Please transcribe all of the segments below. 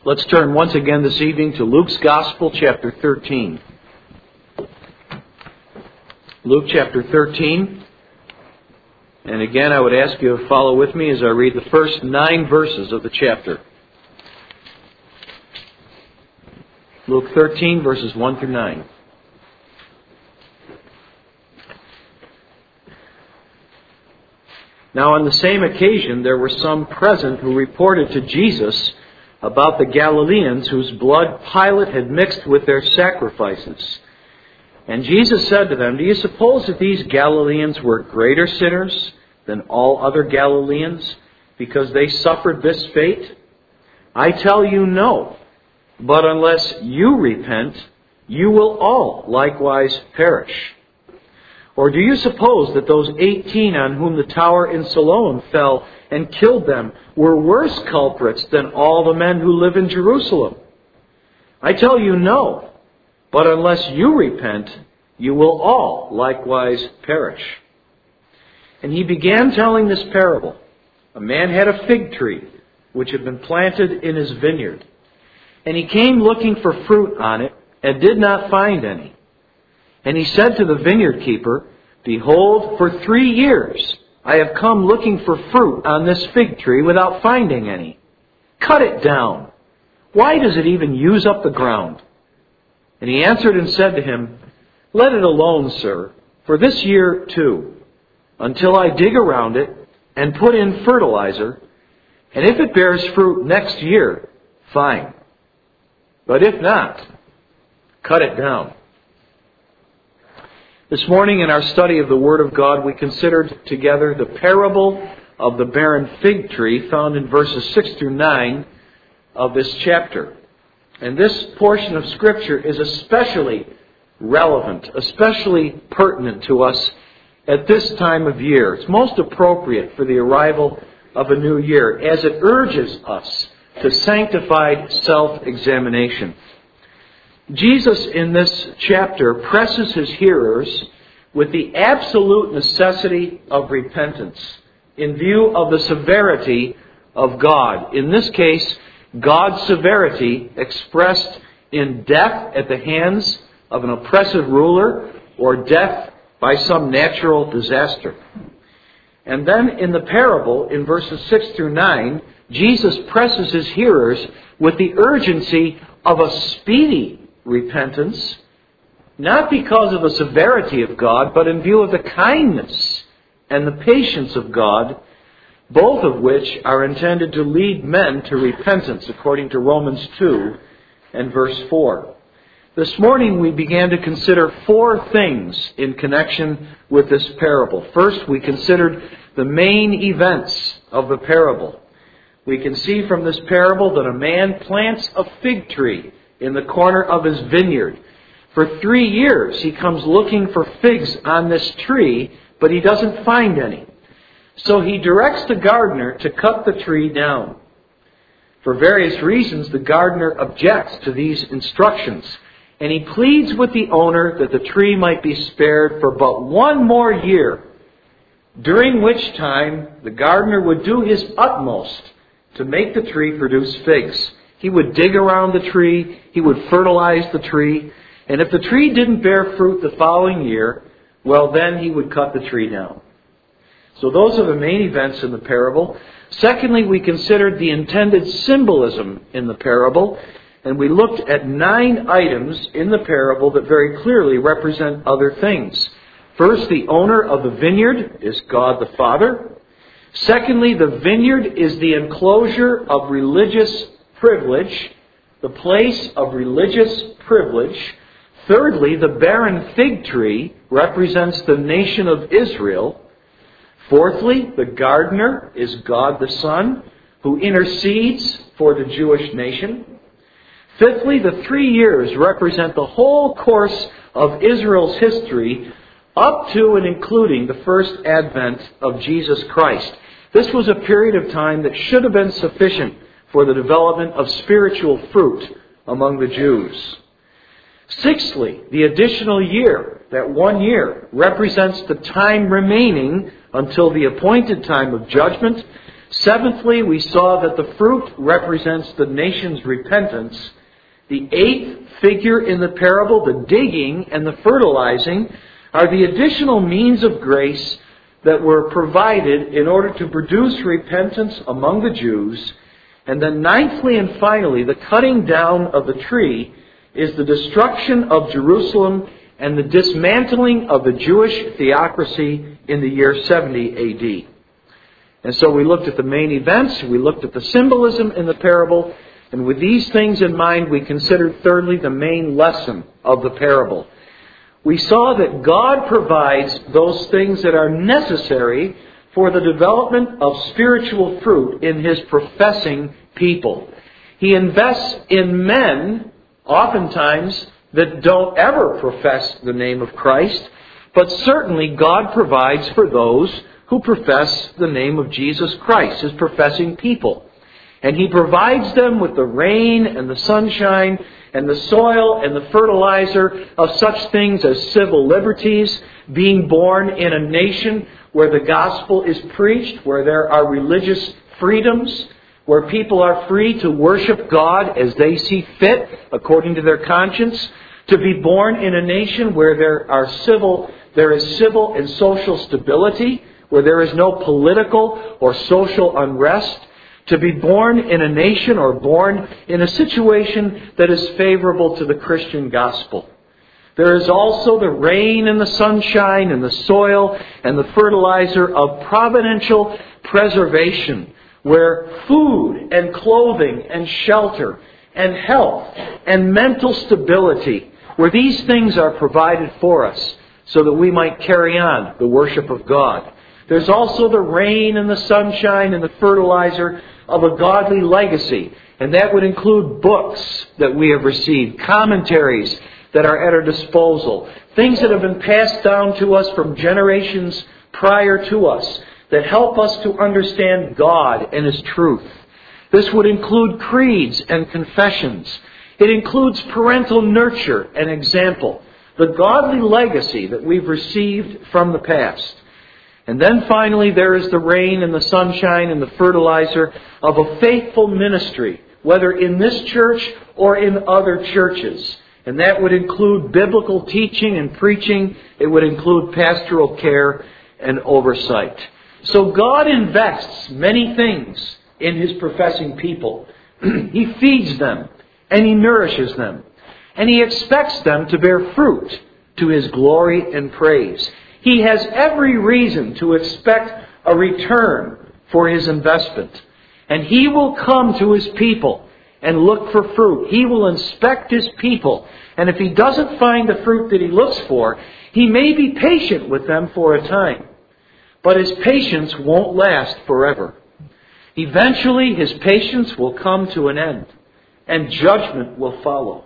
Let's turn once again this evening to Luke's Gospel, chapter 13. Luke chapter 13. And again, I would ask you to follow with me as I read the first 9 verses of the chapter. Luke 13, verses 1 through 9. Now on the same occasion there were some present who reported to Jesus about the Galileans whose blood Pilate had mixed with their sacrifices. And Jesus said to them, "Do you suppose that these Galileans were greater sinners than all other Galileans because they suffered this fate? I tell you, no. But unless you repent, you will all likewise perish. Or do you suppose that those 18 on whom the tower in Siloam fell and killed them were worse culprits than all the men who live in Jerusalem? I tell you, no. But unless you repent, you will all likewise perish." And he began telling this parable. A man had a fig tree which had been planted in his vineyard. And he came looking for fruit on it and did not find any. And he said to the vineyard keeper, "Behold, for 3 years I have come looking for fruit on this fig tree without finding any. Cut it down. Why does it even use up the ground?" And he answered and said to him, "Let it alone, sir, for this year too, until I dig around it and put in fertilizer, and if it bears fruit next year, fine. But if not, cut it down." This morning in our study of the Word of God, we considered together the parable of the barren fig tree found in verses 6 through 9 of this chapter. And this portion of Scripture is especially relevant, especially pertinent to us at this time of year. It's most appropriate for the arrival of a new year, as it urges us to sanctified self-examination. Jesus in this chapter presses his hearers with the absolute necessity of repentance in view of the severity of God. In this case, God's severity expressed in death at the hands of an oppressive ruler or death by some natural disaster. And then in the parable, in verses 6 through 9, Jesus presses his hearers with the urgency of a speedy repentance, not because of the severity of God, but in view of the kindness and the patience of God, both of which are intended to lead men to repentance, according to Romans 2 and verse 4. This morning we began to consider 4 things in connection with this parable. First, we considered the main events of the parable. We can see from this parable that a man plants a fig tree in the corner of his vineyard. For 3 years he comes looking for figs on this tree, but he doesn't find any. So he directs the gardener to cut the tree down. For various reasons, the gardener objects to these instructions, and he pleads with the owner that the tree might be spared for but 1 more year, during which time the gardener would do his utmost to make the tree produce figs. He would dig around the tree, he would fertilize the tree, and if the tree didn't bear fruit the following year, well then he would cut the tree down. So those are the main events in the parable. Secondly, we considered the intended symbolism in the parable, and we looked at 9 items in the parable that very clearly represent other things. First, the owner of the vineyard is God the Father. Secondly, the vineyard is the enclosure of religious privilege, the place of religious privilege. Thirdly, the barren fig tree represents the nation of Israel. Fourthly, the gardener is God the Son, who intercedes for the Jewish nation. Fifthly, the 3 years represent the whole course of Israel's history up to and including the first advent of Jesus Christ. This was a period of time that should have been sufficient for the development of spiritual fruit among the Jews. Sixthly, the additional year, that 1 year, represents the time remaining until the appointed time of judgment, Seventhly, we saw that the fruit represents the nation's repentance. The eighth figure in the parable, the digging and the fertilizing, are the additional means of grace that were provided in order to produce repentance among the Jews. And then ninthly and finally, the cutting down of the tree is the destruction of Jerusalem and the dismantling of the Jewish theocracy in the year 70 A.D. And so we looked at the main events, we looked at the symbolism in the parable, and with these things in mind, we considered thirdly the main lesson of the parable. We saw that God provides those things that are necessary for the development of spiritual fruit in His professing people. He invests in men, oftentimes, that don't ever profess the name of Christ, but certainly God provides for those who profess the name of Jesus Christ, His professing people. And He provides them with the rain and the sunshine and the soil and the fertilizer of such things as civil liberties, being born in a nation where the gospel is preached, where there are religious freedoms, where people are free to worship God as they see fit, according to their conscience, to be born in a nation where there is civil and social stability, where there is no political or social unrest, to be born in a nation or born in a situation that is favorable to the Christian gospel. There is also the rain and the sunshine and the soil and the fertilizer of providential preservation, where food and clothing and shelter and health and mental stability, where these things are provided for us so that we might carry on the worship of God. There's also the rain and the sunshine and the fertilizer of a godly legacy. And that would include books that we have received, commentaries that are at our disposal, things that have been passed down to us from generations prior to us that help us to understand God and His truth. This would include creeds and confessions. It includes parental nurture and example, the godly legacy that we've received from the past. And then finally, there is the rain and the sunshine and the fertilizer of a faithful ministry, whether in this church or in other churches. And that would include biblical teaching and preaching. It would include pastoral care and oversight. So God invests many things in His professing people. He feeds them and He nourishes them. And He expects them to bear fruit to His glory and praise. He has every reason to expect a return for His investment. And He will come to His people and look for fruit. He will inspect His people. And if He doesn't find the fruit that He looks for, He may be patient with them for a time. But His patience won't last forever. Eventually, His patience will come to an end, and judgment will follow.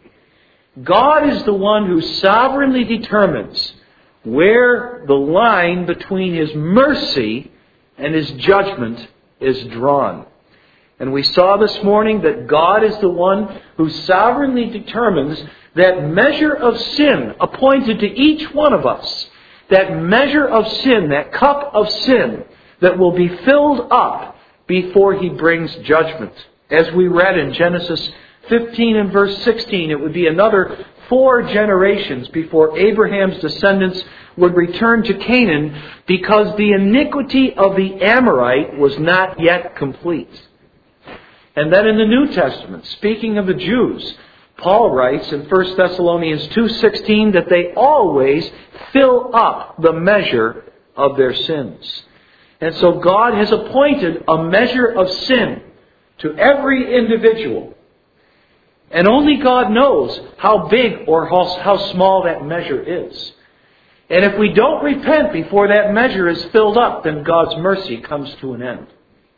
God is the one who sovereignly determines where the line between His mercy and His judgment is drawn. And we saw this morning that God is the one who sovereignly determines that measure of sin appointed to each one of us, that measure of sin, that cup of sin that will be filled up before He brings judgment. As we read in Genesis 15 and verse 16, it would be another 4 generations before Abraham's descendants would return to Canaan, because the iniquity of the Amorite was not yet complete. And then in the New Testament, speaking of the Jews, Paul writes in 1 Thessalonians 2:16 that they always fill up the measure of their sins. And so God has appointed a measure of sin to every individual. And only God knows how big or how small that measure is. And if we don't repent before that measure is filled up, then God's mercy comes to an end.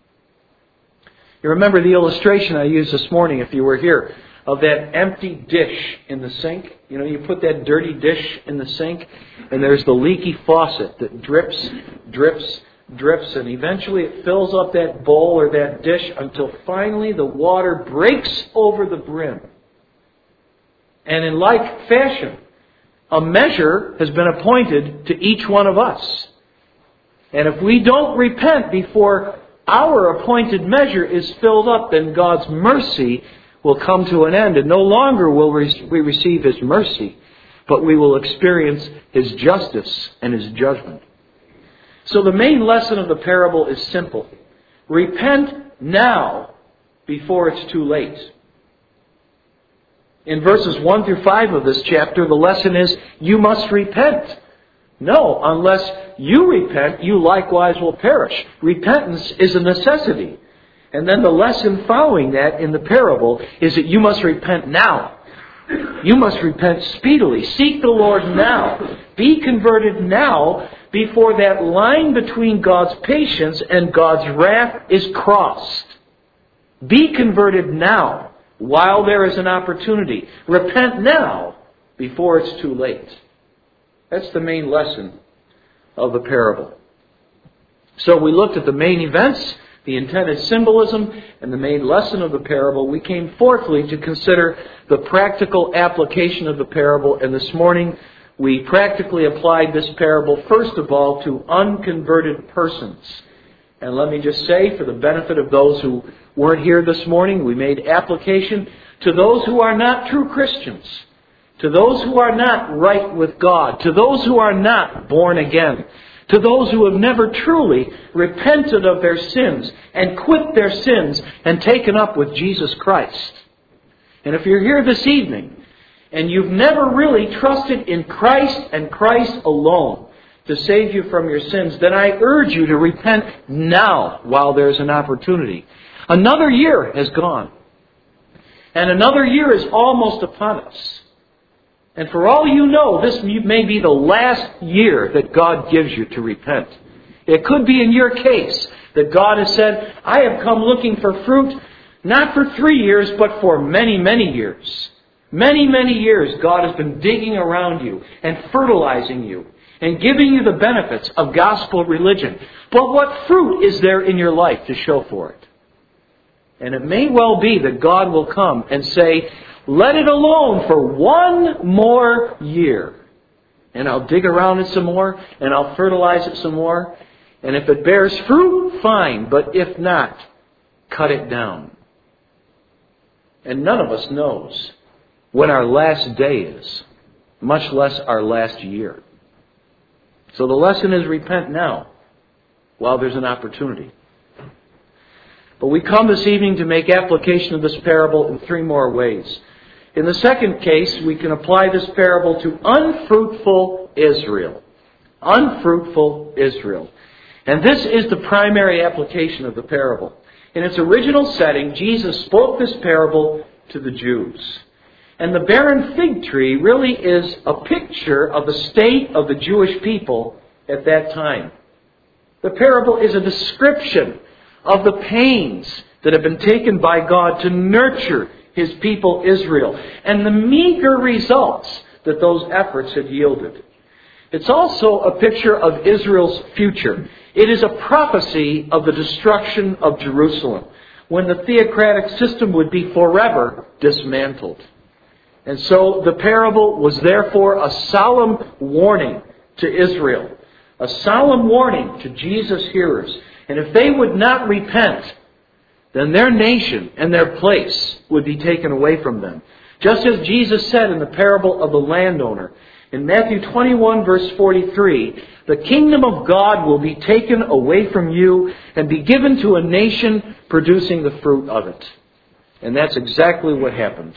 You remember the illustration I used this morning, if you were here, of that empty dish in the sink. You know, you put that dirty dish in the sink, and there's the leaky faucet that drips, drips, drips, and eventually it fills up that bowl or that dish until finally the water breaks over the brim. And in like fashion, a measure has been appointed to each one of us. And if we don't repent before our appointed measure is filled up, then God's mercy will come to an end. And no longer will we receive His mercy, but we will experience His justice and His judgment. So the main lesson of the parable is simple. Repent now before it's too late. In verses 1 through 5 of this chapter, the lesson is, you must repent. No, unless you repent, you likewise will perish. Repentance is a necessity. And then the lesson following that in the parable is that you must repent now. You must repent speedily. Seek the Lord now. Be converted now before that line between God's patience and God's wrath is crossed. Be converted now while there is an opportunity. Repent now before it's too late. That's the main lesson of the parable. So we looked at the main events, the intended symbolism, and the main lesson of the parable. We came fourthly to consider the practical application of the parable. And this morning we practically applied this parable first of all to unconverted persons. And let me just say, for the benefit of those who weren't here this morning, we made application to those who are not true Christians, to those who are not right with God, to those who are not born again, to those who have never truly repented of their sins and quit their sins and taken up with Jesus Christ. And if you're here this evening and you've never really trusted in Christ and Christ alone to save you from your sins, then I urge you to repent now while there's an opportunity. Another year has gone. And another year is almost upon us. And for all you know, this may be the last year that God gives you to repent. It could be in your case that God has said, I have come looking for fruit, not for 3 years, but for many, many years. Many, many years God has been digging around you and fertilizing you and giving you the benefits of gospel religion. But what fruit is there in your life to show for it? And it may well be that God will come and say, let it alone for 1 more year. And I'll dig around it some more, and I'll fertilize it some more. And if it bears fruit, fine. But if not, cut it down. And none of us knows when our last day is, much less our last year. So the lesson is repent now, while there's an opportunity. But we come this evening to make application of this parable in 3 more ways. In the second case, we can apply this parable to unfruitful Israel. Unfruitful Israel. And this is the primary application of the parable. In its original setting, Jesus spoke this parable to the Jews. And the barren fig tree really is a picture of the state of the Jewish people at that time. The parable is a description of the pains that have been taken by God to nurture His people Israel, and the meager results that those efforts have yielded. It's also a picture of Israel's future. It is a prophecy of the destruction of Jerusalem, when the theocratic system would be forever dismantled. And so the parable was therefore a solemn warning to Israel, a solemn warning to Jesus' hearers. And if they would not repent, then their nation and their place would be taken away from them. Just as Jesus said in the parable of the landowner, in Matthew 21 verse 43, the kingdom of God will be taken away from you and be given to a nation producing the fruit of it. And that's exactly what happened.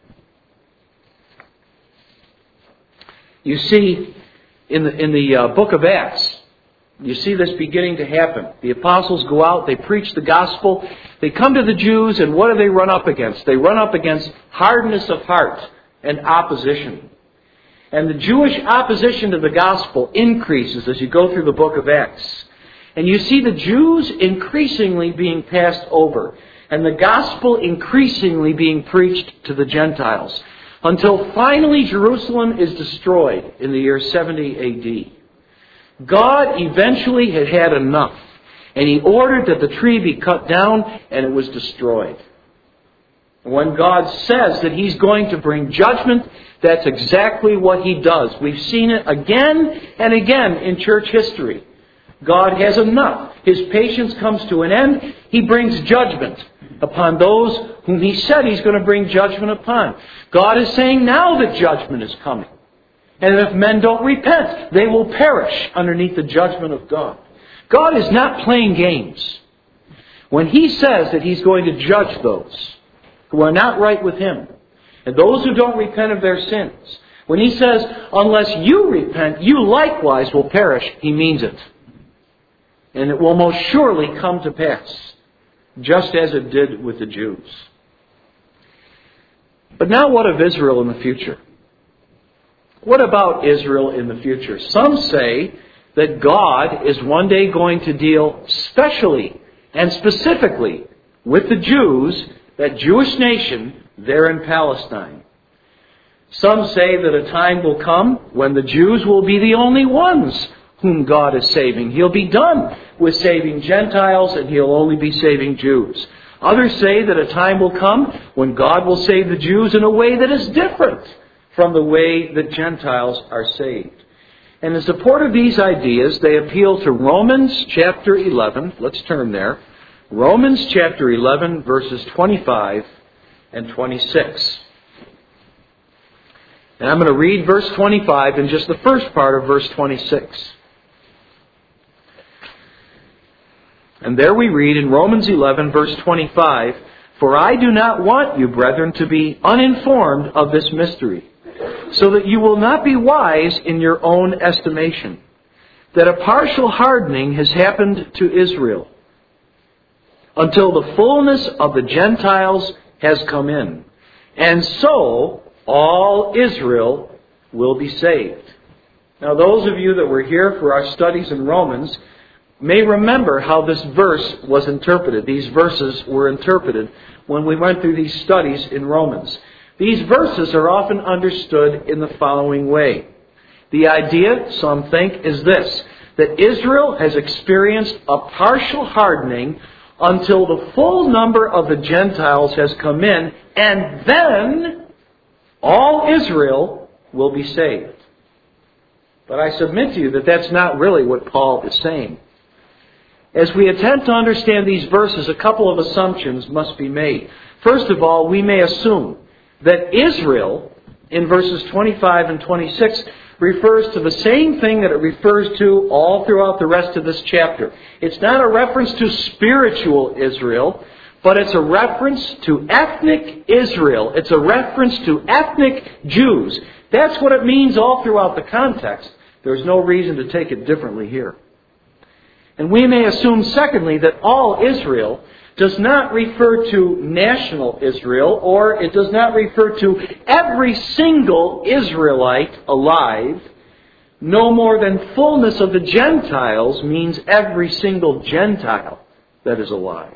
You see, in the book of Acts, you see this beginning to happen. The apostles go out, they preach the gospel, they come to the Jews, and what do they run up against? They run up against hardness of heart and opposition. And the Jewish opposition to the gospel increases as you go through the book of Acts. And you see the Jews increasingly being passed over, and the gospel increasingly being preached to the Gentiles, until finally Jerusalem is destroyed in the year 70 A.D. God eventually had had enough, and He ordered that the tree be cut down, and it was destroyed. When God says that He's going to bring judgment, that's exactly what He does. We've seen it again and again in church history. God has enough. His patience comes to an end. He brings judgment upon those whom He said He's going to bring judgment upon. God is saying now that judgment is coming. And if men don't repent, they will perish underneath the judgment of God. God is not playing games. When He says that He's going to judge those who are not right with Him, and those who don't repent of their sins, when He says, unless you repent, you likewise will perish, He means it. And it will most surely come to pass, just as it did with the Jews. But now what of Israel in the future? What about Israel in the future? Some say that God is one day going to deal specially and specifically with the Jews, that Jewish nation there in Palestine. Some say that a time will come when the Jews will be the only ones whom God is saving. He'll be done with saving Gentiles and He'll only be saving Jews. Others say that a time will come when God will save the Jews in a way that is different from the way that Gentiles are saved. And in support of these ideas, they appeal to Romans chapter 11. Let's turn there. Romans chapter 11, verses 25 and 26. And I'm going to read verse 25 and just the first part of verse 26. And there we read in Romans 11, verse 25, "For I do not want you, brethren, to be uninformed of this mystery, so that you will not be wise in your own estimation, that a partial hardening has happened to Israel, until the fullness of the Gentiles has come in. And so all Israel will be saved." Now those of you that were here for our studies in Romans may remember how this verse was interpreted. These verses were interpreted when we went through these studies in Romans. These verses are often understood in the following way. The idea, some think, is this: that Israel has experienced a partial hardening until the full number of the Gentiles has come in, and then all Israel will be saved. But I submit to you that that's not really what Paul is saying. As we attempt to understand these verses, a couple of assumptions must be made. First of all, we may assume that Israel, in verses 25 and 26, refers to the same thing that it refers to all throughout the rest of this chapter. It's not a reference to spiritual Israel, but it's a reference to ethnic Israel. It's a reference to ethnic Jews. That's what it means all throughout the context. There's no reason to take it differently here. And we may assume, secondly, that all Israel does not refer to national Israel, or it does not refer to every single Israelite alive. No more than fullness of the Gentiles means every single Gentile that is alive.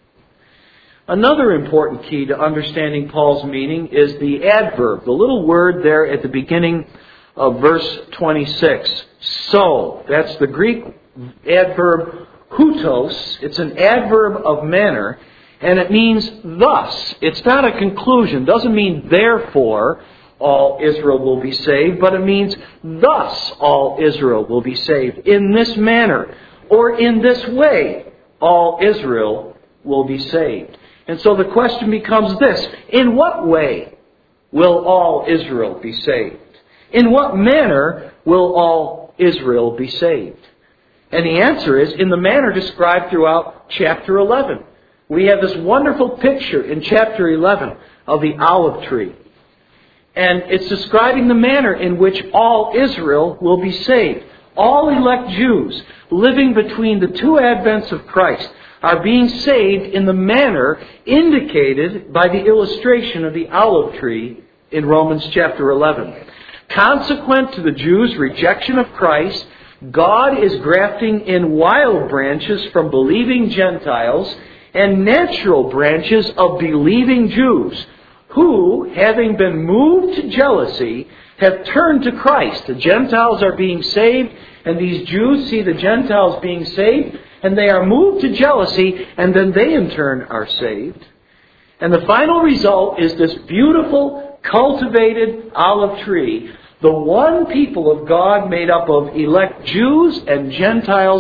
Another important key to understanding Paul's meaning is the adverb, the little word there at the beginning of verse 26. So, that's the Greek adverb hutos. It's an adverb of manner, and it means thus. It's not a conclusion. It doesn't mean therefore all Israel will be saved, but it means thus all Israel will be saved. In this manner, or in this way, all Israel will be saved. And so the question becomes this: in what way will all Israel be saved? In what manner will all Israel be saved? And the answer is in the manner described throughout chapter 11. We have this wonderful picture in chapter 11 of the olive tree. And it's describing the manner in which all Israel will be saved. All elect Jews living between the two advents of Christ are being saved in the manner indicated by the illustration of the olive tree in Romans chapter 11. Consequent to the Jews' rejection of Christ, God is grafting in wild branches from believing Gentiles and natural branches of believing Jews, who, having been moved to jealousy, have turned to Christ. The Gentiles are being saved, and these Jews see the Gentiles being saved, and they are moved to jealousy, and then they in turn are saved. And the final result is this beautiful, cultivated olive tree, the one people of God made up of elect Jews and Gentiles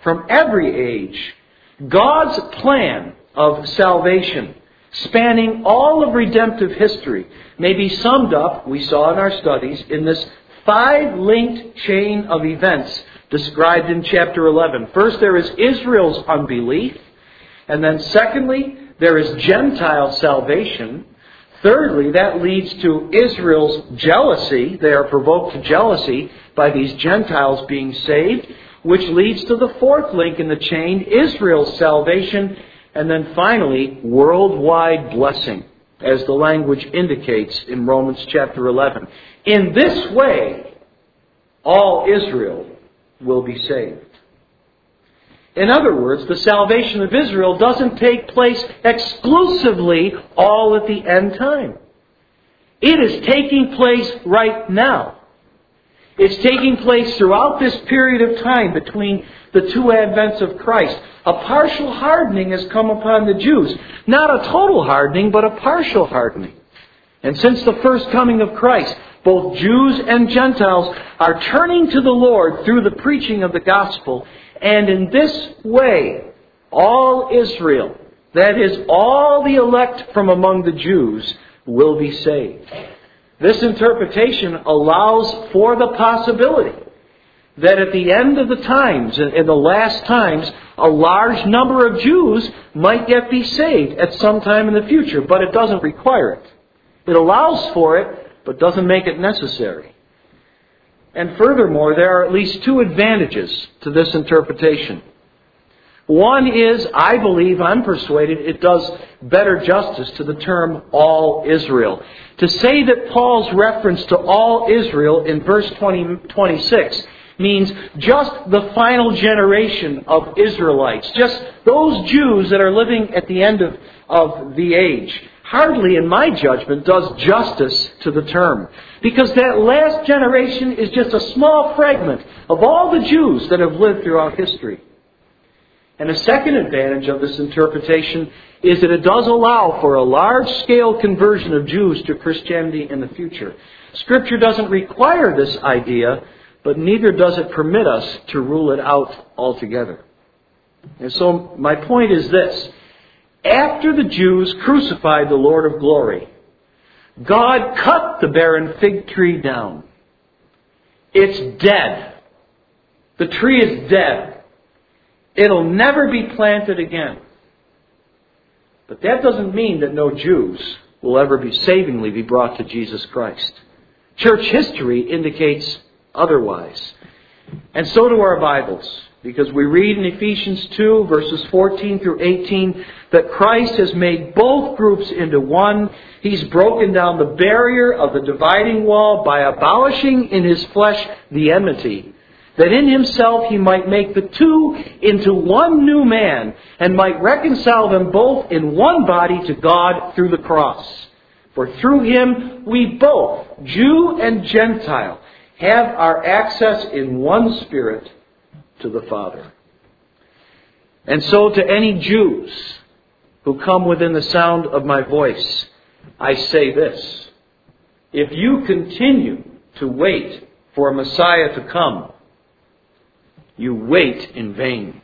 from every age. God's plan of salvation, spanning all of redemptive history, may be summed up, we saw in our studies, in this 5-linked chain of events described in chapter 11. First, there is Israel's unbelief. And then secondly, there is Gentile salvation. Thirdly, that leads to Israel's jealousy. They are provoked to jealousy by these Gentiles being saved, which leads to the 4th link in the chain, Israel's salvation. And then finally, worldwide blessing, as the language indicates in Romans chapter 11. In this way, all Israel will be saved. In other words, the salvation of Israel doesn't take place exclusively all at the end time. It is taking place right now. It's taking place throughout this period of time between the 2 advents of Christ. A partial hardening has come upon the Jews. Not a total hardening, but a partial hardening. And since the first coming of Christ, both Jews and Gentiles are turning to the Lord through the preaching of the gospel. And in this way, all Israel, that is, all the elect from among the Jews, will be saved. This interpretation allows for the possibility that at the end of the times, in the last times, a large number of Jews might yet be saved at some time in the future, but it doesn't require it. It allows for it, but doesn't make it necessary. And furthermore, there are at least 2 advantages to this interpretation. One is, I believe, I'm persuaded, it does better justice to the term all Israel. To say that Paul's reference to all Israel in verse 26 means just the final generation of Israelites, just those Jews that are living at the end of the age, hardly, in my judgment, does justice to the term. Because that last generation is just a small fragment of all the Jews that have lived throughout history. And a second advantage of this interpretation is that it does allow for a large-scale conversion of Jews to Christianity in the future. Scripture doesn't require this idea, but neither does it permit us to rule it out altogether. And so my point is this. After the Jews crucified the Lord of glory, God cut the barren fig tree down. It's dead. The tree is dead. It'll never be planted again. But that doesn't mean that no Jews will ever savingly be brought to Jesus Christ. Church history indicates otherwise. And so do our Bibles. Because we read in Ephesians 2, verses 14 through 18, that Christ has made both groups into one. He's broken down the barrier of the dividing wall by abolishing in His flesh the enmity, that in Himself He might make the two into one new man, and might reconcile them both in one body to God through the cross. For through Him we both, Jew and Gentile, have our access in one Spirit to the Father. And so to any Jews who come within the sound of my voice, I say this. If you continue to wait for a Messiah to come, you wait in vain.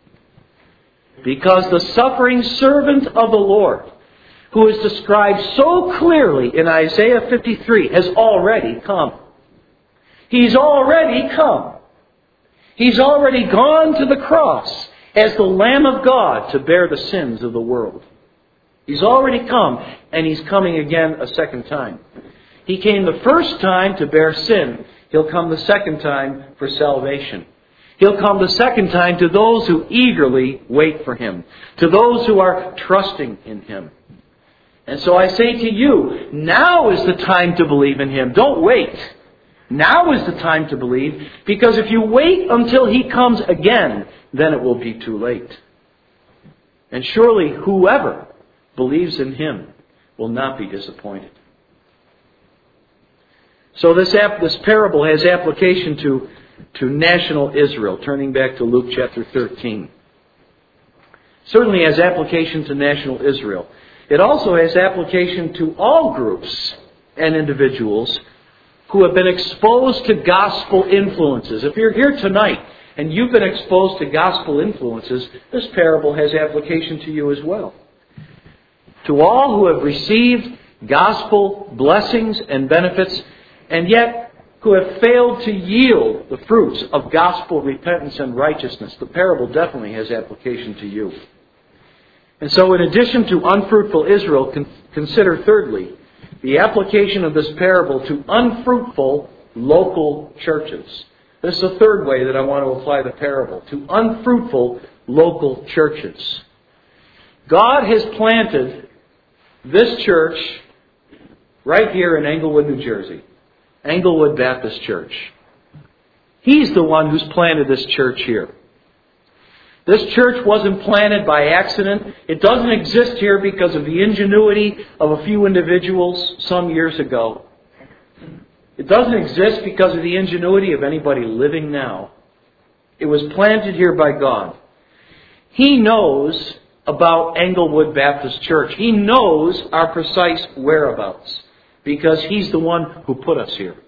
Because the suffering servant of the Lord, who is described so clearly in Isaiah 53, has already come. He's already come. He's already gone to the cross as the Lamb of God to bear the sins of the world. He's already come, and He's coming again a second time. He came the first time to bear sin. He'll come the second time for salvation. He'll come the second time to those who eagerly wait for Him, to those who are trusting in Him. And so I say to you, now is the time to believe in Him. Don't wait. Now is the time to believe, because if you wait until He comes again, then it will be too late. And surely whoever believes in Him will not be disappointed. So this parable has application to national Israel, turning back to Luke chapter 13. Certainly has application to national Israel. It also has application to all groups and individuals who have been exposed to gospel influences. If you're here tonight and you've been exposed to gospel influences, this parable has application to you as well. To all who have received gospel blessings and benefits, and yet who have failed to yield the fruits of gospel repentance and righteousness, the parable definitely has application to you. And so in addition to unfruitful Israel, consider thirdly the application of this parable to unfruitful local churches. This is the third way that I want to apply the parable, to unfruitful local churches. God has planted this church right here in Englewood, New Jersey. Englewood Baptist Church. He's the one who's planted this church here. This church wasn't planted by accident. It doesn't exist here because of the ingenuity of a few individuals some years ago. It doesn't exist because of the ingenuity of anybody living now. It was planted here by God. He knows about Englewood Baptist Church. He knows our precise whereabouts because He's the one who put us here.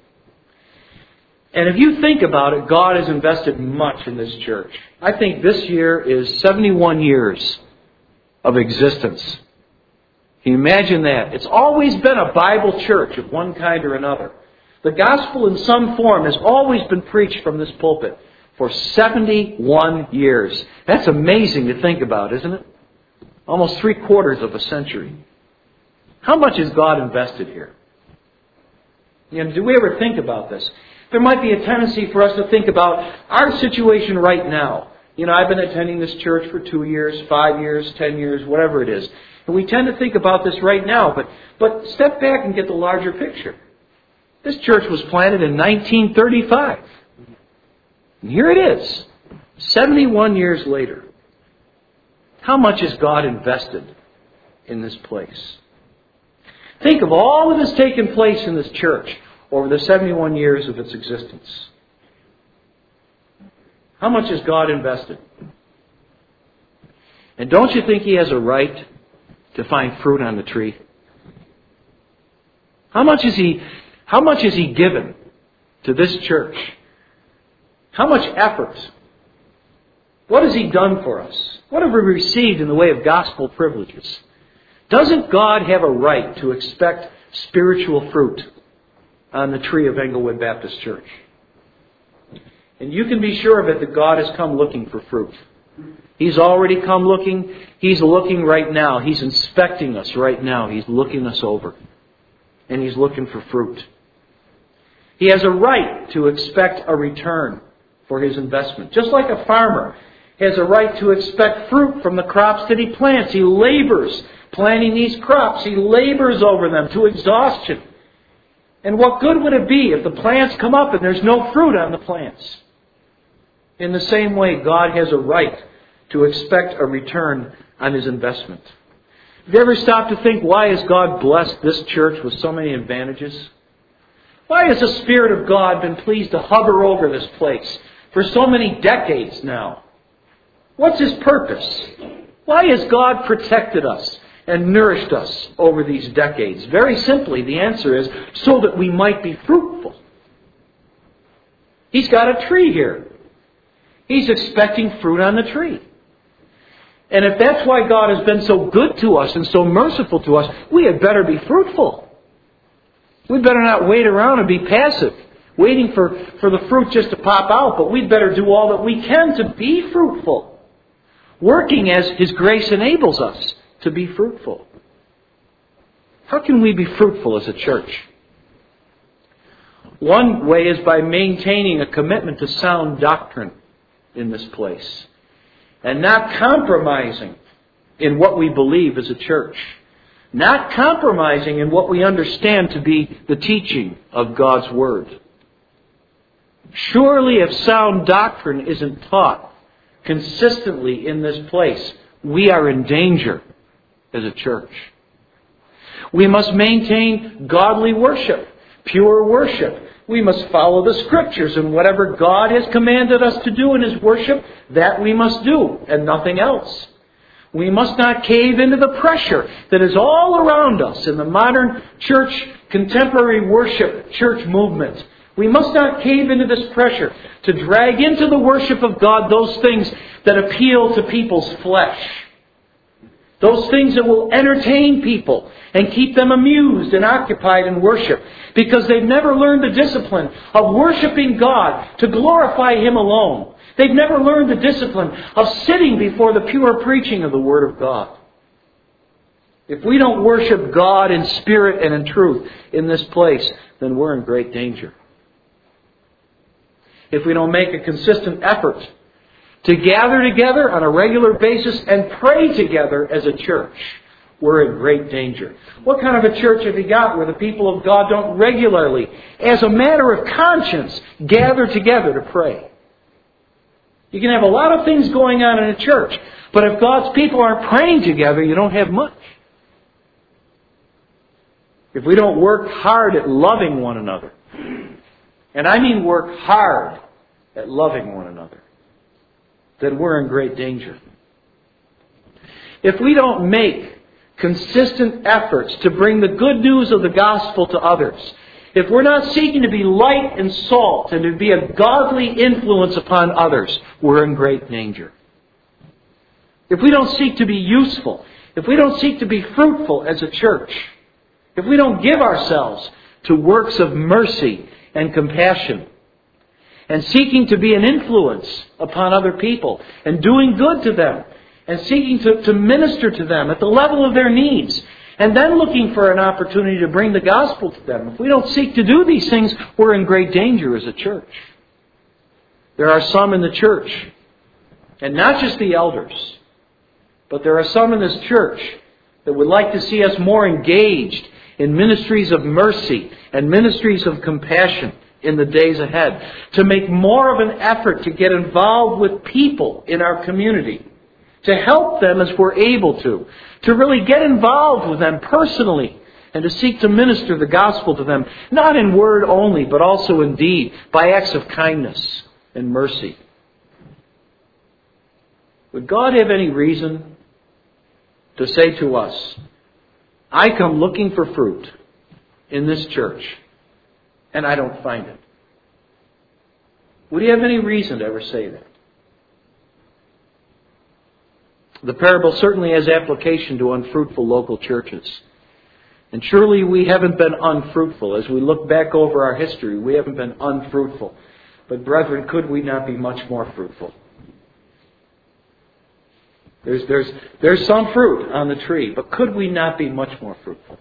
And if you think about it, God has invested much in this church. I think this year is 71 years of existence. Can you imagine that? It's always been a Bible church of one kind or another. The gospel in some form has always been preached from this pulpit for 71 years. That's amazing to think about, isn't it? Almost 3/4 of a century. How much has God invested here? Do we ever think about this? There might be a tendency for us to think about our situation right now. I've been attending this church for 2 years, 5 years, 10 years, whatever it is. And we tend to think about this right now, but step back and get the larger picture. This church was planted in 1935. And here it is, 71 years later. How much has God invested in this place? Think of all that has taken place in this church over the 71 years of its existence. How much has God invested? And don't you think He has a right to find fruit on the tree? How much has He given to this church? How much effort? What has He done for us? What have we received in the way of gospel privileges? Doesn't God have a right to expect spiritual fruit on the tree of Englewood Baptist Church? And you can be sure of it that God has come looking for fruit. He's already come looking. He's looking right now. He's inspecting us right now. He's looking us over. And He's looking for fruit. He has a right to expect a return for his investment. Just like a farmer has a right to expect fruit from the crops that he plants. He labors planting these crops. He labors over them to exhaustion. And what good would it be if the plants come up and there's no fruit on the plants? In the same way, God has a right to expect a return on His investment. Have you ever stopped to think, why has God blessed this church with so many advantages? Why has the Spirit of God been pleased to hover over this place for so many decades now? What's His purpose? Why has God protected us and nourished us over these decades? Very simply, the answer is so that we might be fruitful. He's got a tree here. He's expecting fruit on the tree. And if that's why God has been so good to us and so merciful to us, we had better be fruitful. We better not wait around and be passive, waiting for the fruit just to pop out, but we'd better do all that we can to be fruitful, working as His grace enables us to be fruitful. How can we be fruitful as a church? One way is by maintaining a commitment to sound doctrine in this place and not compromising in what we believe as a church. Not compromising in what we understand to be the teaching of God's Word. Surely if sound doctrine isn't taught consistently in this place, we are in danger as a church. We must maintain godly worship, pure worship. We must follow the Scriptures, and whatever God has commanded us to do in His worship, that we must do, and nothing else. We must not cave into the pressure that is all around us in the modern church, contemporary worship, church movement, We must not cave into this pressure to drag into the worship of God those things that appeal to people's flesh. Those things that will entertain people and keep them amused and occupied in worship, because they've never learned the discipline of worshiping God to glorify Him alone. They've never learned the discipline of sitting before the pure preaching of the Word of God. If we don't worship God in spirit and in truth in this place, then we're in great danger. If we don't make a consistent effort to gather together on a regular basis and pray together as a church, we're in great danger. What kind of a church have you got where the people of God don't regularly, as a matter of conscience, gather together to pray? You can have a lot of things going on in a church, but if God's people aren't praying together, you don't have much. If we don't work hard at loving one another, and I mean work hard at loving one another, then we're in great danger. If we don't make consistent efforts to bring the good news of the gospel to others, if we're not seeking to be light and salt and to be a godly influence upon others, we're in great danger. If we don't seek to be useful, if we don't seek to be fruitful as a church, if we don't give ourselves to works of mercy and compassion, and seeking to be an influence upon other people, and doing good to them, and seeking to minister to them at the level of their needs, and then looking for an opportunity to bring the gospel to them. If we don't seek to do these things, we're in great danger as a church. There are some in the church, and not just the elders, but there are some in this church that would like to see us more engaged in ministries of mercy and ministries of compassion in the days ahead, to make more of an effort to get involved with people in our community, to help them as we're able to really get involved with them personally, and to seek to minister the gospel to them, not in word only, but also in deed, by acts of kindness and mercy. Would God have any reason to say to us, I come looking for fruit in this church, and I don't find it? Would He have any reason to ever say that? The parable certainly has application to unfruitful local churches. And surely we haven't been unfruitful. As we look back over our history, we haven't been unfruitful. But brethren, could we not be much more fruitful? There's some fruit on the tree, but could we not be much more fruitful?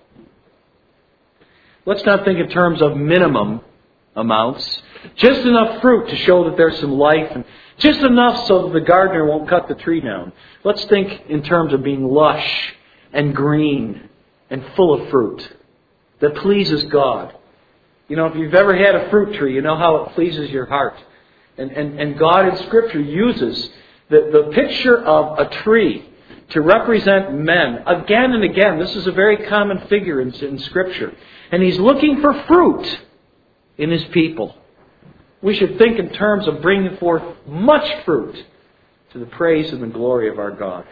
Let's not think in terms of minimum amounts. Just enough fruit to show that there's some life, and just enough so that the gardener won't cut the tree down. Let's think in terms of being lush and green and full of fruit that pleases God. You know, if you've ever had a fruit tree, you know how it pleases your heart. And God in Scripture uses the picture of a tree to represent men again and again. This is a very common figure in Scripture. And He's looking for fruit in His people. We should think in terms of bringing forth much fruit to the praise and the glory of our God.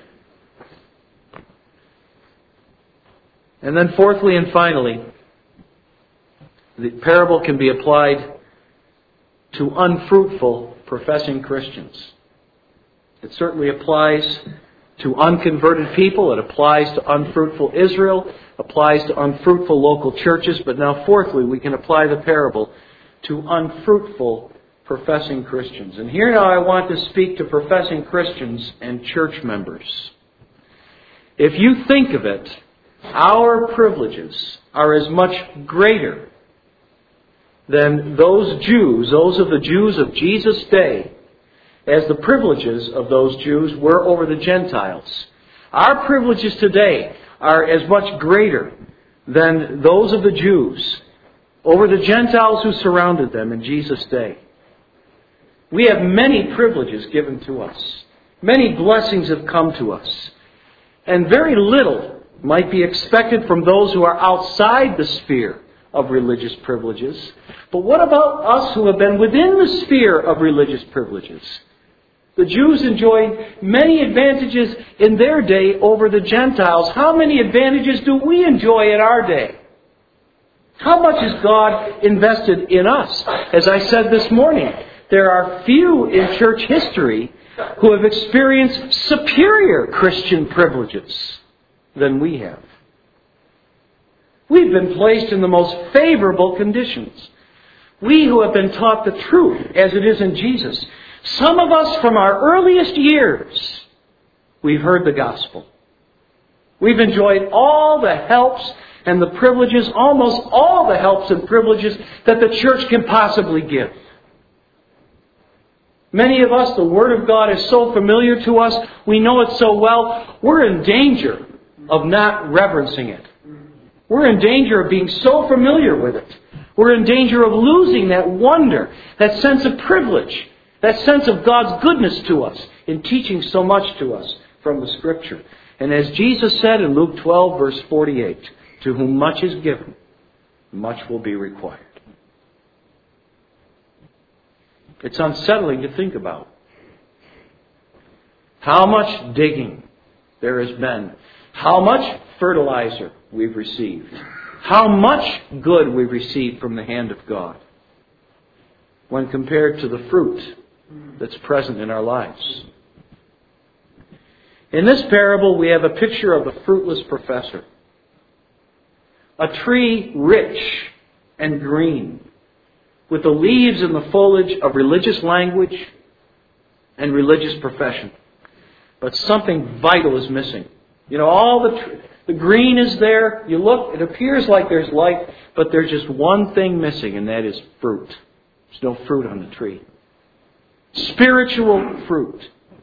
And then fourthly and finally, the parable can be applied to unfruitful professing Christians. It certainly applies to unconverted people. It applies to unfruitful Israel. Applies to unfruitful local churches. But now fourthly, we can apply the parable to unfruitful professing Christians. And here now I want to speak to professing Christians and church members. If you think of it, our privileges are as much greater than those Jews, those of the Jews of Jesus' day, as the privileges of those Jews were over the Gentiles. Our privileges today are as much greater than those of the Jews over the Gentiles who surrounded them in Jesus' day. We have many privileges given to us. Many blessings have come to us. And very little might be expected from those who are outside the sphere of religious privileges. But what about us who have been within the sphere of religious privileges? The Jews enjoyed many advantages in their day over the Gentiles. How many advantages do we enjoy in our day? How much has God invested in us? As I said this morning, there are few in church history who have experienced superior Christian privileges than we have. We've been placed in the most favorable conditions. We who have been taught the truth as it is in Jesus. Some of us from our earliest years, we've heard the gospel. We've enjoyed all the helps and the privileges, almost all the helps and privileges that the church can possibly give. Many of us, the Word of God is so familiar to us, we know it so well, we're in danger of not reverencing it. We're in danger of being so familiar with it. We're in danger of losing that wonder, that sense of privilege, that sense of God's goodness to us in teaching so much to us from the Scripture. And as Jesus said in Luke 12, verse 48, to whom much is given, much will be required. It's unsettling to think about how much digging there has been, how much fertilizer we've received, how much good we've received from the hand of God when compared to the fruit that's present in our lives. In this parable, we have a picture of a fruitless professor. A tree rich and green, with the leaves and the foliage of religious language and religious profession. But something vital is missing. You know, all the green is there. You look, it appears like there's life, but there's just one thing missing, and that is fruit. There's no fruit on the tree. Spiritual fruit.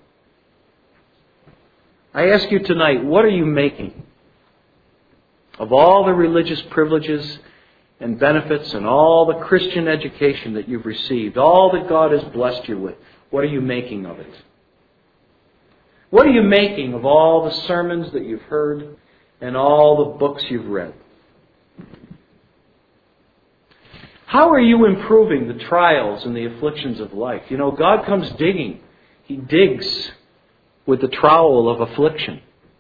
I ask you tonight, what are you making of all the religious privileges and benefits and all the Christian education that you've received, all that God has blessed you with? What are you making of it? What are you making of all the sermons that you've heard and all the books you've read? How are you improving the trials and the afflictions of life? You know, God comes digging. He digs with the trowel of affliction.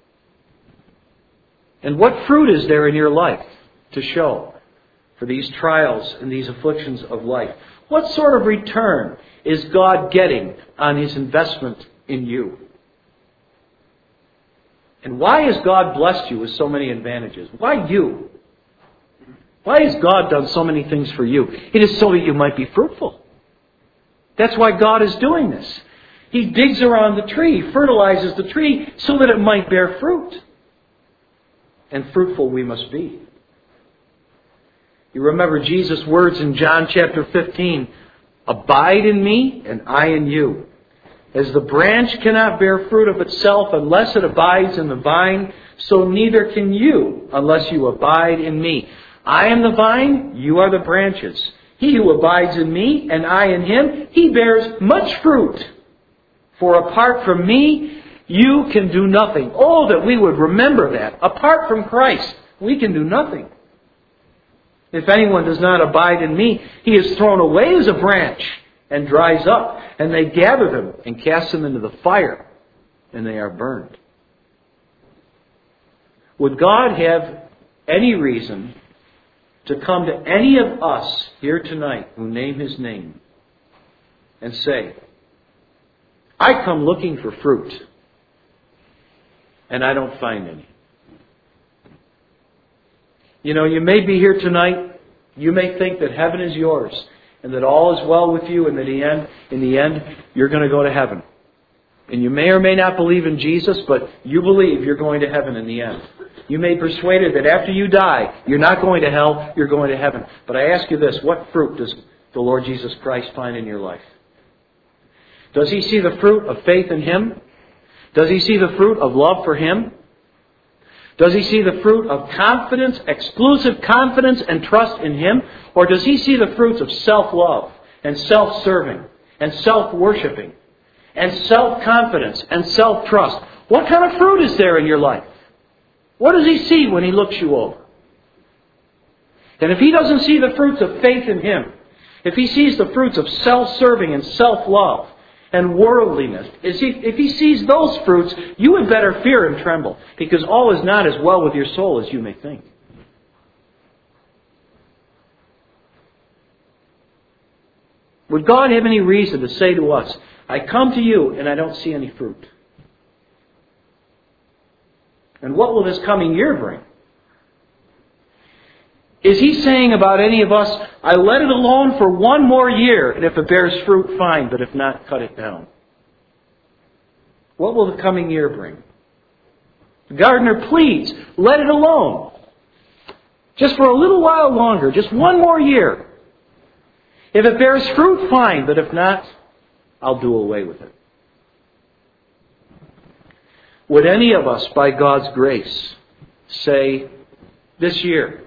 And what fruit is there in your life to show for these trials and these afflictions of life? What sort of return is God getting on His investment in you? And why has God blessed you with so many advantages? Why you? Why has God done so many things for you? It is so that you might be fruitful. That's why God is doing this. He digs around the tree, fertilizes the tree so that it might bear fruit. And fruitful we must be. You remember Jesus' words in John chapter 15. Abide in me and I in you. As the branch cannot bear fruit of itself unless it abides in the vine, so neither can you unless you abide in me. I am the vine, you are the branches. He who abides in me and I in him, he bears much fruit. For apart from me, you can do nothing. Oh, that we would remember that. Apart from Christ, we can do nothing. If anyone does not abide in me, he is thrown away as a branch and dries up. And they gather them and cast them into the fire, and they are burned. Would God have any reason to come to any of us here tonight who name His name and say, I come looking for fruit, and I don't find any? You know, you may be here tonight, you may think that heaven is yours, and that all is well with you, and that in the end, you're going to go to heaven. And you may or may not believe in Jesus, but you believe you're going to heaven in the end. You may be persuaded that after you die, you're not going to hell, you're going to heaven. But I ask you this, what fruit does the Lord Jesus Christ find in your life? Does He see the fruit of faith in Him? Does He see the fruit of love for Him? Does He see the fruit of confidence, exclusive confidence and trust in Him? Or does He see the fruits of self-love and self-serving and self-worshipping and self-confidence and self-trust? What kind of fruit is there in your life? What does He see when He looks you over? And if He doesn't see the fruits of faith in Him, if He sees the fruits of self-serving and self-love and worldliness, if He sees those fruits, you had better fear and tremble, because all is not as well with your soul as you may think. Would God have any reason to say to us, I come to you and I don't see any fruit? And what will this coming year bring? Is He saying about any of us, I let it alone for one more year, and if it bears fruit, fine, but if not, cut it down? What will the coming year bring? The gardener pleads, let it alone. Just for a little while longer, just one more year. If it bears fruit, fine, but if not, I'll do away with it. Would any of us, by God's grace, say, this year,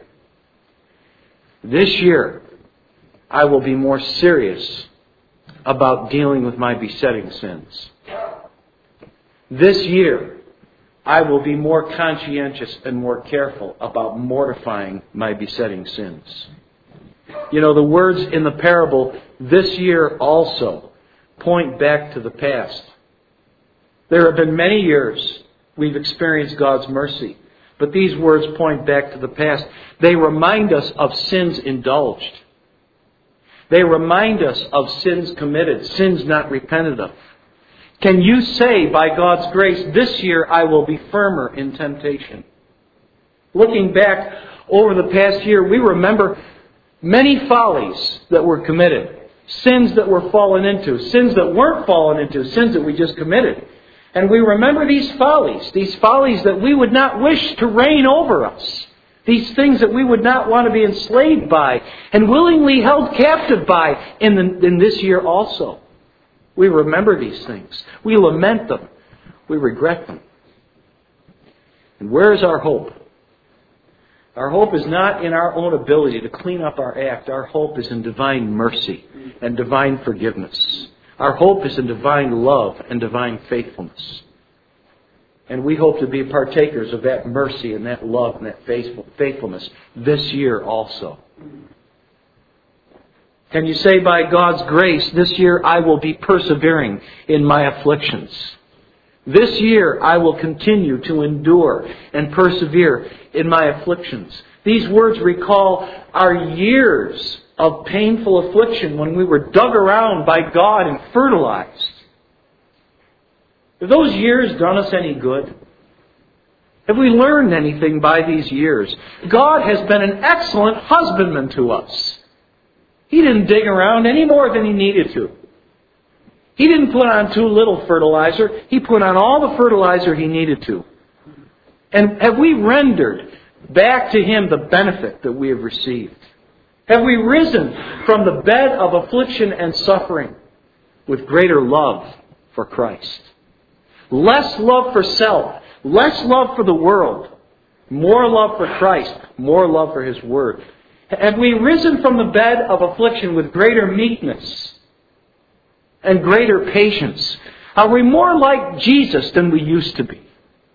I will be more serious about dealing with my besetting sins. This year, I will be more conscientious and more careful about mortifying my besetting sins. You know, the words in the parable, this year also, point back to the past. There have been many years we've experienced God's mercy, but these words point back to the past. They remind us of sins indulged. They remind us of sins committed, sins not repented of. Can you say, by God's grace, this year I will be firmer in temptation? Looking back over the past year, we remember many follies that were committed, sins that were fallen into, sins that weren't fallen into, sins that we just committed. And we remember these follies that we would not wish to reign over us, these things that we would not want to be enslaved by and willingly held captive by in this year also. We remember these things. We lament them. We regret them. And where is our hope? Our hope is not in our own ability to clean up our act. Our hope is in divine mercy and divine forgiveness. Our hope is in divine love and divine faithfulness. And we hope to be partakers of that mercy and that love and that faithfulness this year also. Can you say, by God's grace, this year I will be persevering in my afflictions? This year I will continue to endure and persevere in my afflictions. These words recall our years of painful affliction when we were dug around by God and fertilized. Have those years done us any good? Have we learned anything by these years? God has been an excellent husbandman to us. He didn't dig around any more than He needed to. He didn't put on too little fertilizer. He put on all the fertilizer He needed to. And have we rendered back to Him the benefit that we have received? Have we risen from the bed of affliction and suffering with greater love for Christ? Less love for self, less love for the world, more love for Christ, more love for His Word. Have we risen from the bed of affliction with greater meekness and greater patience? Are we more like Jesus than we used to be?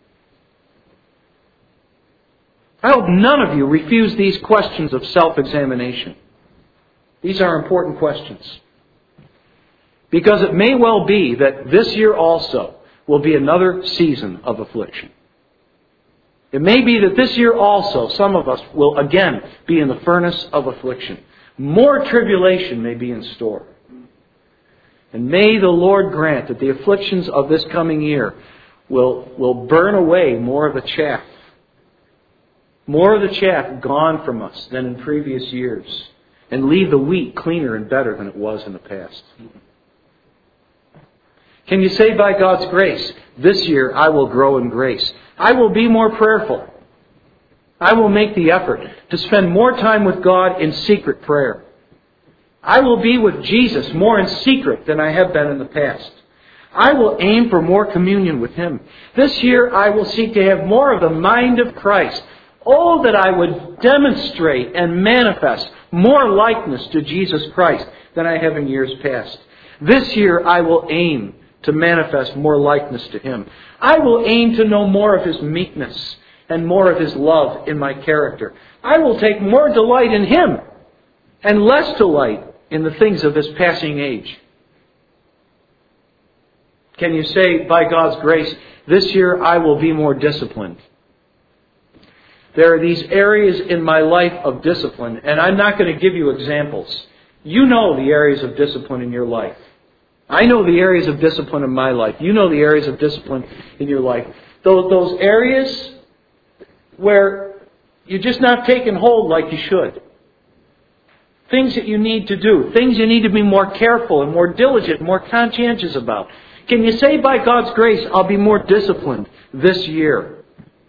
I hope none of you refuse these questions of self-examination. These are important questions. Because it may well be that this year also will be another season of affliction. It may be that this year also some of us will again be in the furnace of affliction. More tribulation may be in store. And may the Lord grant that the afflictions of this coming year will burn away more of the chaff. More of the chaff gone from us than in previous years. And leave the wheat cleaner and better than it was in the past. Can you say, by God's grace, this year I will grow in grace? I will be more prayerful. I will make the effort to spend more time with God in secret prayer. I will be with Jesus more in secret than I have been in the past. I will aim for more communion with Him. This year I will seek to have more of the mind of Christ. Oh, that I would demonstrate and manifest more likeness to Jesus Christ than I have in years past. This year I will aim to manifest more likeness to Him. I will aim to know more of His meekness and more of His love in my character. I will take more delight in Him and less delight in the things of this passing age. Can you say, by God's grace, this year I will be more disciplined? There are these areas in my life of discipline, and I'm not going to give you examples. You know the areas of discipline in your life. I know the areas of discipline in my life. You know the areas of discipline in your life. Those areas where you're just not taking hold like you should. Things that you need to do. Things you need to be more careful and more diligent, more conscientious about. Can you say, by God's grace, I'll be more disciplined this year?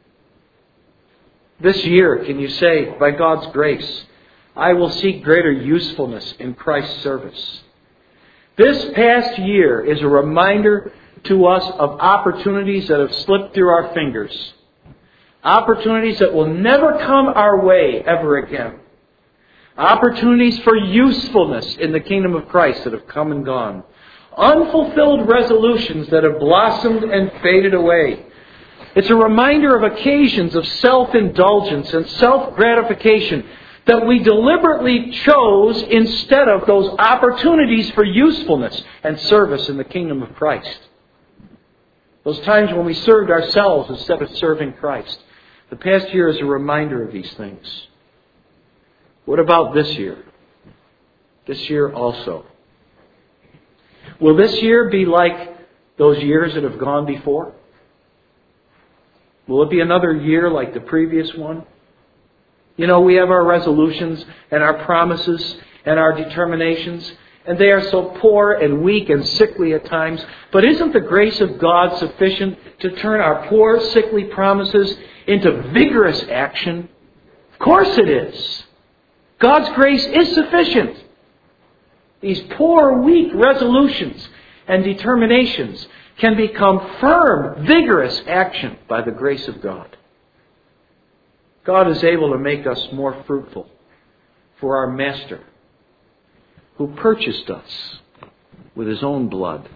This year, can you say, by God's grace, I will seek greater usefulness in Christ's service? This past year is a reminder to us of opportunities that have slipped through our fingers. Opportunities that will never come our way ever again. Opportunities for usefulness in the kingdom of Christ that have come and gone. Unfulfilled resolutions that have blossomed and faded away. It's a reminder of occasions of self-indulgence and self-gratification that we deliberately chose instead of those opportunities for usefulness and service in the kingdom of Christ. Those times when we served ourselves instead of serving Christ. The past year is a reminder of these things. What about this year? This year also. Will this year be like those years that have gone before? Will it be another year like the previous one? You know, we have our resolutions and our promises and our determinations, and they are so poor and weak and sickly at times. But isn't the grace of God sufficient to turn our poor, sickly promises into vigorous action? Of course it is. God's grace is sufficient. These poor, weak resolutions and determinations can become firm, vigorous action by the grace of God. God is able to make us more fruitful for our Master, who purchased us with His own blood.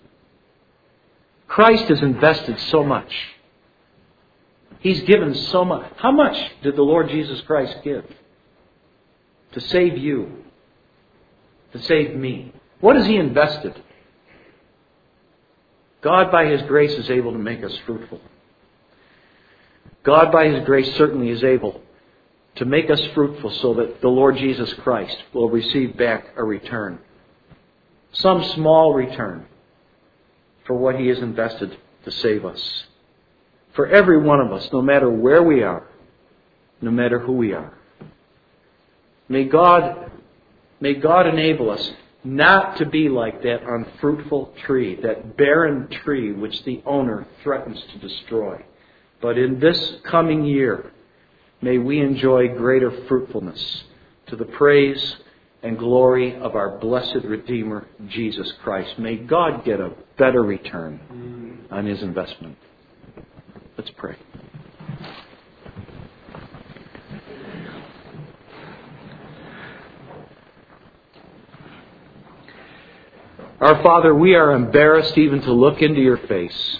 Christ has invested so much. He's given so much. How much did the Lord Jesus Christ give? To save you. To save me. What has He invested? God, by His grace, is able to make us fruitful. God, by His grace, certainly is able to make us fruitful so that the Lord Jesus Christ will receive back a return. Some small return for what He has invested to save us. For every one of us, no matter where we are, no matter who we are. May God enable us not to be like that unfruitful tree, that barren tree which the owner threatens to destroy. But in this coming year, may we enjoy greater fruitfulness to the praise and glory of our blessed Redeemer, Jesus Christ. May God get a better return on His investment. Let's pray. Our Father, we are embarrassed even to look into your face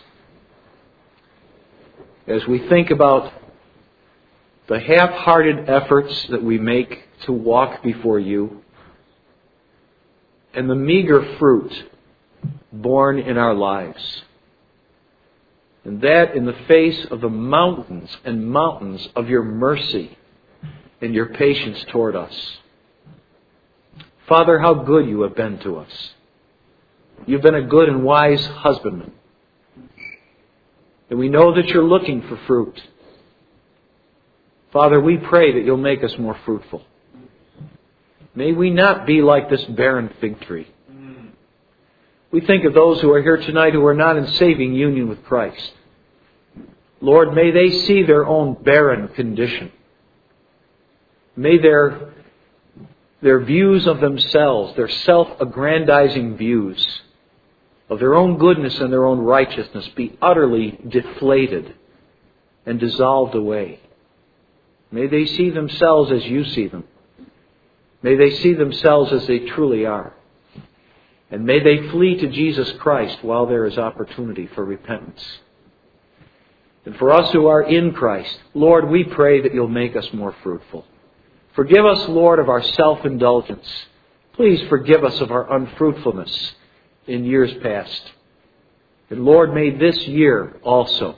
as we think about the half-hearted efforts that we make to walk before you and the meager fruit born in our lives. And that in the face of the mountains and mountains of your mercy and your patience toward us. Father, how good you have been to us. You've been a good and wise husbandman. And we know that you're looking for fruit. Father, we pray that you'll make us more fruitful. May we not be like this barren fig tree. We think of those who are here tonight who are not in saving union with Christ. Lord, may they see their own barren condition. May their views of themselves, their self-aggrandizing views of their own goodness and their own righteousness be utterly deflated and dissolved away. May they see themselves as you see them. May they see themselves as they truly are. And may they flee to Jesus Christ while there is opportunity for repentance. And for us who are in Christ, Lord, we pray that you'll make us more fruitful. Forgive us, Lord, of our self-indulgence. Please forgive us of our unfruitfulness in years past. And Lord, may this year also,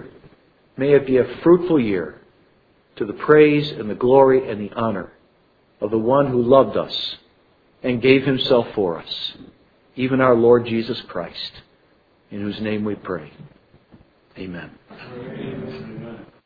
may it be a fruitful year to the praise and the glory and the honor of the one who loved us and gave Himself for us, even our Lord Jesus Christ, in whose name we pray. Amen. Amen.